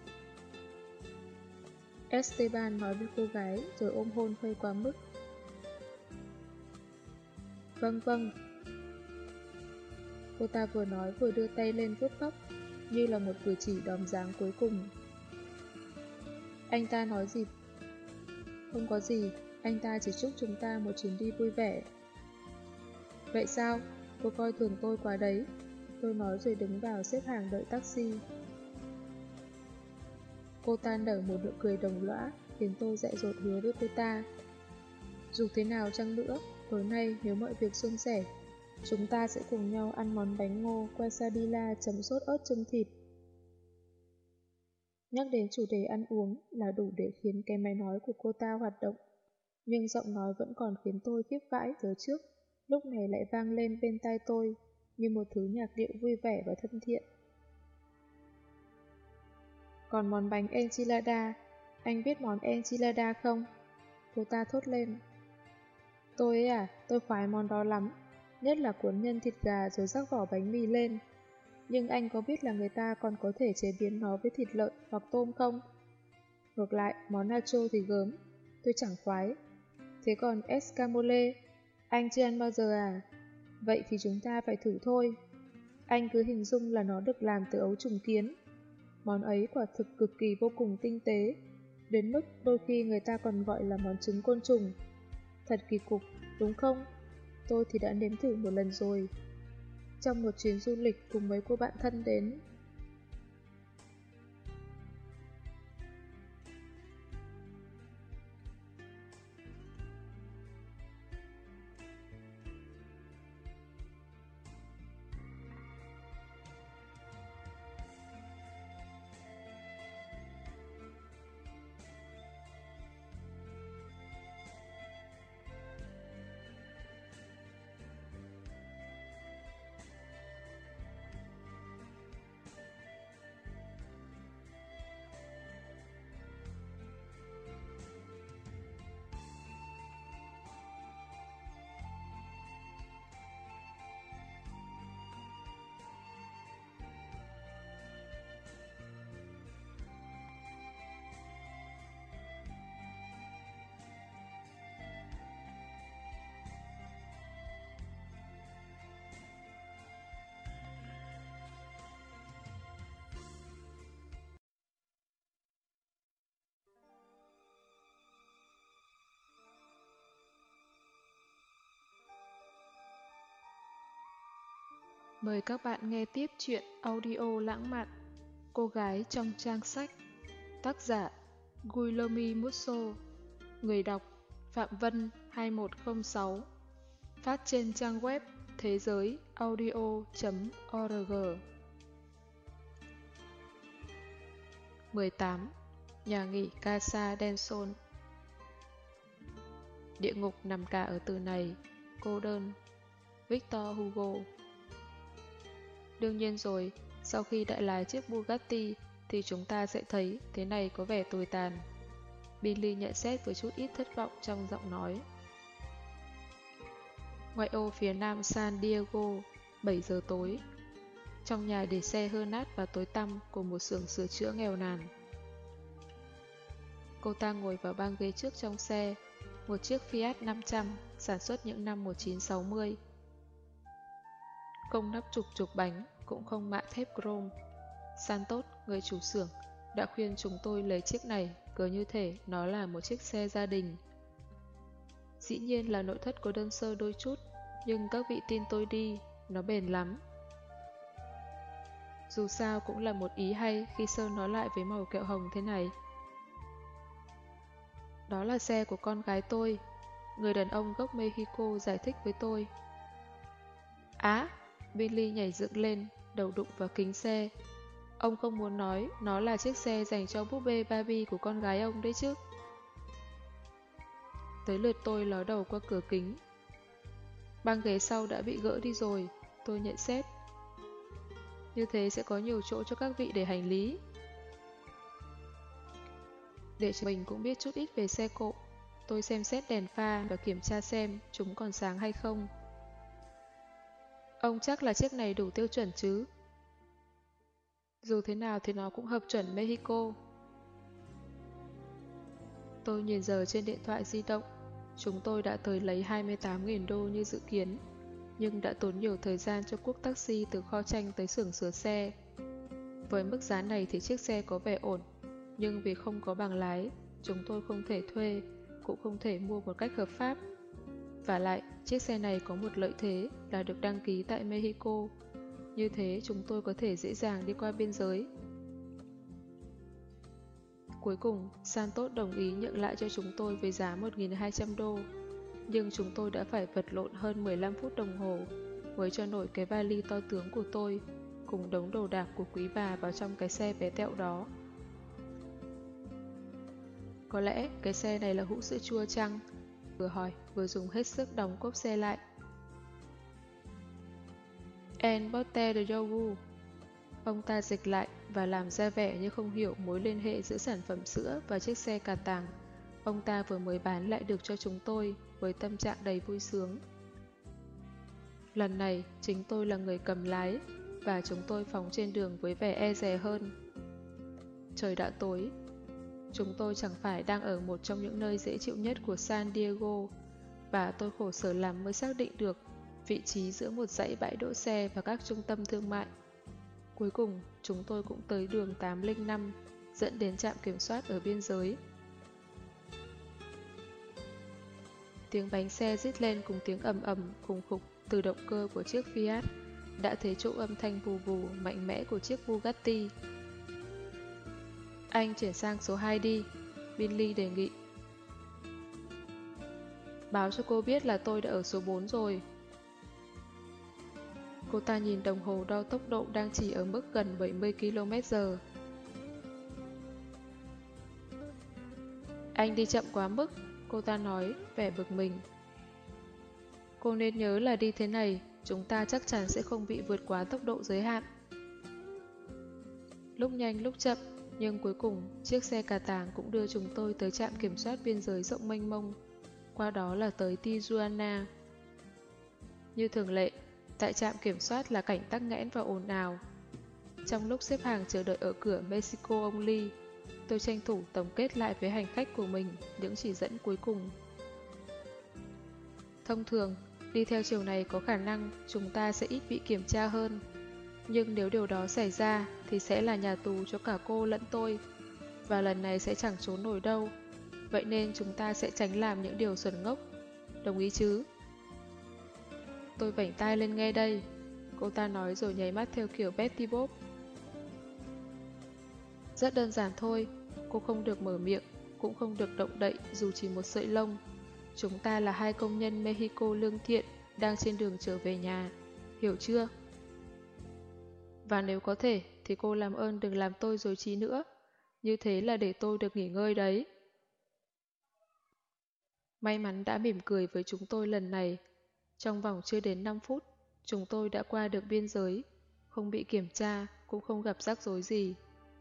Esteban nói với cô gái rồi ôm hôn hơi quá mức. Vâng vâng. Cô ta vừa nói vừa đưa tay lên vuốt tóc, như là một cử chỉ đòm dáng cuối cùng. Anh ta nói gì? Không có gì, anh ta chỉ chúc chúng ta một chuyến đi vui vẻ. Vậy sao? Cô coi thường tôi quá đấy. Tôi nói rồi đứng vào xếp hàng đợi taxi. Cô ta nở một nụ cười đồng lõa, khiến tôi dại dột hứa với cô ta. Dù thế nào chăng nữa, tối nay nếu mọi việc suôn sẻ, chúng ta sẽ cùng nhau ăn món bánh ngô quesadilla chấm sốt ớt chưng thịt. Nhắc đến chủ đề ăn uống là đủ để khiến cái máy nói của cô ta hoạt động, nhưng giọng nói vẫn còn khiến tôi khiếp vãi giờ trước, lúc này lại vang lên bên tai tôi như một thứ nhạc điệu vui vẻ và thân thiện. Còn món bánh enchilada, anh biết món enchilada không? Cô ta thốt lên. Tôi ấy à, tôi khoái món đó lắm, nhất là cuốn nhân thịt gà rồi rắc vỏ bánh mì lên. Nhưng anh có biết là người ta còn có thể chế biến nó với thịt lợn hoặc tôm không? Ngược lại, món nacho thì gớm, tôi chẳng khoái. Thế còn escamole, anh chưa ăn bao giờ à? Vậy thì chúng ta phải thử thôi. Anh cứ hình dung là nó được làm từ ấu trùng kiến. Món ấy quả thực cực kỳ vô cùng tinh tế, đến mức đôi khi người ta còn gọi là món trứng côn trùng. Thật kỳ cục, đúng không? Tôi thì đã nếm thử một lần rồi. Trong một chuyến du lịch cùng mấy cô bạn thân đến. Mời các bạn nghe tiếp chuyện audio lãng mạn Cô gái trong trang sách. Tác giả Guillermo Musso. Người đọc Phạm Vân hai một không sáu. Phát trên trang web thế giới audio chấm org. mười tám. Nhà nghỉ Casa del Sol. Địa ngục nằm cả ở từ này. Cô đơn. Victor Hugo. Đương nhiên rồi, sau khi đại lái chiếc Bugatti thì chúng ta sẽ thấy thế này có vẻ tồi tàn. Billy nhận xét với chút ít thất vọng trong giọng nói. Ngoại ô phía nam San Diego, bảy giờ tối. Trong nhà để xe hơ nát và tối tăm của một xưởng sửa chữa nghèo nàn. Cô ta ngồi vào băng ghế trước trong xe, một chiếc Fiat năm trăm sản xuất những năm một nghìn chín trăm sáu mươi. Không nắp trục trục bánh, cũng không mạ thép chrome. Santos, người chủ xưởng, đã khuyên chúng tôi lấy chiếc này, cứ như thể nó là một chiếc xe gia đình. Dĩ nhiên là nội thất có đơn sơ đôi chút, nhưng các vị tin tôi đi, nó bền lắm. Dù sao cũng là một ý hay khi sơn nó lại với màu kẹo hồng thế này. Đó là xe của con gái tôi, người đàn ông gốc Mexico giải thích với tôi. Á, Billy nhảy dựng lên, đầu đụng vào kính xe. Ông không muốn nói nó là chiếc xe dành cho búp bê Barbie của con gái ông đấy chứ. Tới lượt tôi ló đầu qua cửa kính. Băng ghế sau đã bị gỡ đi rồi, tôi nhận xét. Như thế sẽ có nhiều chỗ cho các vị để hành lý. Để cho mình cũng biết chút ít về xe cộ, tôi xem xét đèn pha và kiểm tra xem chúng còn sáng hay không. Ông chắc là chiếc này đủ tiêu chuẩn chứ? Dù thế nào thì nó cũng hợp chuẩn Mexico. Tôi nhìn giờ trên điện thoại di động. Chúng tôi đã tới lấy hai mươi tám nghìn đô như dự kiến, nhưng đã tốn nhiều thời gian cho cuốc taxi từ kho tranh tới xưởng sửa xe. Với mức giá này thì chiếc xe có vẻ ổn, nhưng vì không có bằng lái, chúng tôi không thể thuê, cũng không thể mua một cách hợp pháp. Vả lại, chiếc xe này có một lợi thế là được đăng ký tại Mexico. Như thế chúng tôi có thể dễ dàng đi qua biên giới. Cuối cùng, Santos đồng ý nhượng lại cho chúng tôi với giá một nghìn hai trăm đô. Nhưng chúng tôi đã phải vật lộn hơn mười lăm phút đồng hồ mới cho nổi cái vali to tướng của tôi cùng đống đồ đạc của quý bà vào trong cái xe bé tẹo đó. Có lẽ cái xe này là hũ sữa chua chăng? Vừa hỏi, vừa dùng hết sức đóng cốp xe lại. En botte de yogur. Ông ta dịch lại và làm ra vẻ như không hiểu mối liên hệ giữa sản phẩm sữa và chiếc xe cà tàng. Ông ta vừa mới bán lại được cho chúng tôi với tâm trạng đầy vui sướng. Lần này, chính tôi là người cầm lái và chúng tôi phóng trên đường với vẻ e dè hơn. Trời đã tối. Chúng tôi chẳng phải đang ở một trong những nơi dễ chịu nhất của San Diego, và tôi khổ sở lắm mới xác định được vị trí giữa một dãy bãi đỗ xe và các trung tâm thương mại. Cuối cùng, chúng tôi cũng tới đường tám không năm, dẫn đến trạm kiểm soát ở biên giới. Tiếng bánh xe rít lên cùng tiếng ầm ầm khùng khục từ động cơ của chiếc Fiat đã thế chỗ âm thanh vù vù mạnh mẽ của chiếc Bugatti. Anh chuyển sang số hai đi, Billy đề nghị. Báo cho cô biết là tôi đã ở số bốn rồi. Cô ta nhìn đồng hồ đo tốc độ đang chỉ ở mức gần bảy mươi ki lô mét giờ. Anh đi chậm quá mức, cô ta nói, vẻ bực mình. Cô nên nhớ là đi thế này, chúng ta chắc chắn sẽ không bị vượt quá tốc độ giới hạn. Lúc nhanh lúc chậm, nhưng cuối cùng chiếc xe cà tàng cũng đưa chúng tôi tới trạm kiểm soát biên giới rộng mênh mông, qua đó là tới Tijuana. Như thường lệ, tại trạm kiểm soát là cảnh tắc nghẽn và ồn ào. Trong lúc xếp hàng chờ đợi ở cửa Mexico Only, tôi tranh thủ tổng kết lại với hành khách của mình những chỉ dẫn cuối cùng. Thông thường, đi theo chiều này có khả năng chúng ta sẽ ít bị kiểm tra hơn. Nhưng nếu điều đó xảy ra thì sẽ là nhà tù cho cả cô lẫn tôi, và lần này sẽ chẳng trốn nổi đâu. Vậy nên chúng ta sẽ tránh làm những điều xuẩn ngốc. Đồng ý chứ? Tôi vảnh tai lên nghe đây. Cô ta nói rồi nháy mắt theo kiểu Betty Boop. Rất đơn giản thôi, cô không được mở miệng, cũng không được động đậy dù chỉ một sợi lông. Chúng ta là hai công nhân Mexico lương thiện đang trên đường trở về nhà, hiểu chưa? Và nếu có thể thì cô làm ơn đừng làm tôi rối trí nữa, như thế là để tôi được nghỉ ngơi đấy. May mắn đã mỉm cười với chúng tôi lần này. Trong vòng chưa đến năm phút, chúng tôi đã qua được biên giới, không bị kiểm tra, cũng không gặp rắc rối gì.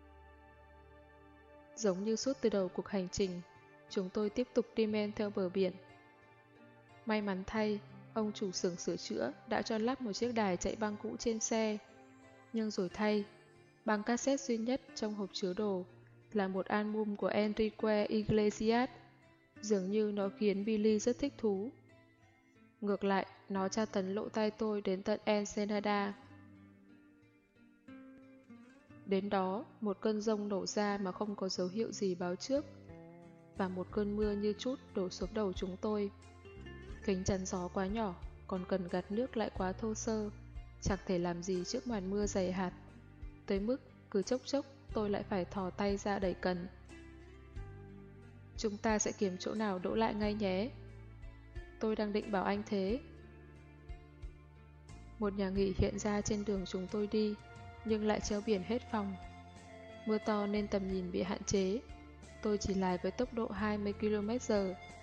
Giống như suốt từ đầu cuộc hành trình, chúng tôi tiếp tục đi men theo bờ biển. May mắn thay, ông chủ xưởng sửa chữa đã cho lắp một chiếc đài chạy băng cũ trên xe. Nhưng rồi thay, băng cassette duy nhất trong hộp chứa đồ là một album của Enrique Iglesias. Dường như nó khiến Billy rất thích thú. Ngược lại, nó tra tấn lỗ tai tôi đến tận Ensenada. Đến đó, một cơn giông nổ ra mà không có dấu hiệu gì báo trước, và một cơn mưa như trút đổ xuống đầu chúng tôi. Kính chắn gió quá nhỏ, còn cần gạt nước lại quá thô sơ, chẳng thể làm gì trước màn mưa dày hạt. Tới mức cứ chốc chốc tôi lại phải thò tay ra đẩy cần. Chúng ta sẽ kiếm chỗ nào đỗ lại ngay nhé. Tôi đang định bảo anh thế. Một nhà nghỉ hiện ra trên đường chúng tôi đi, nhưng lại treo biển hết phòng. Mưa to nên tầm nhìn bị hạn chế. Tôi chỉ lái với tốc độ hai mươi ki lô mét giờ,